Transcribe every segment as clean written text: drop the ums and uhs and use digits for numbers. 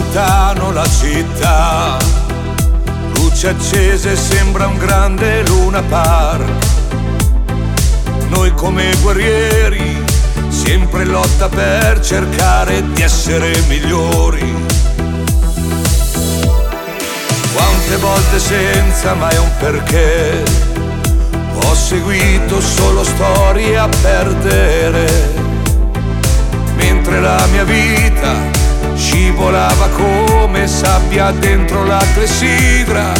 lontano la città, luci accese, sembra un grande Luna Park. Noi come guerrieri, sempre in lotta per cercare di essere migliori. Quante volte senza mai un perché ho seguito solo storie a perdere, mentre la mia vita scivolava come sabbia dentro la clessidra.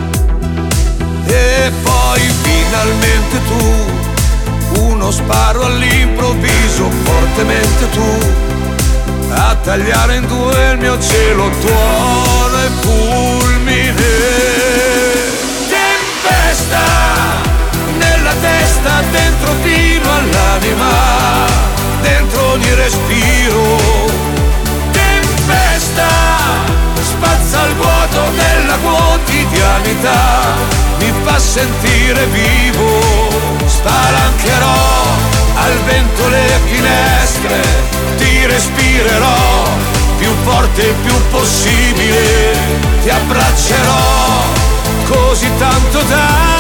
E poi finalmente tu, uno sparo all'improvviso, fortemente tu, a tagliare in due il mio cielo, tuono e fulmine. Tempesta nella testa, dentro fino all'anima, dentro ogni respiro. Tempesta spazza il vuoto della quotidianità, mi fa sentire vivo. Spalancherò al vento le finestre, ti respirerò più forte il più possibile, ti abbraccerò così tanto da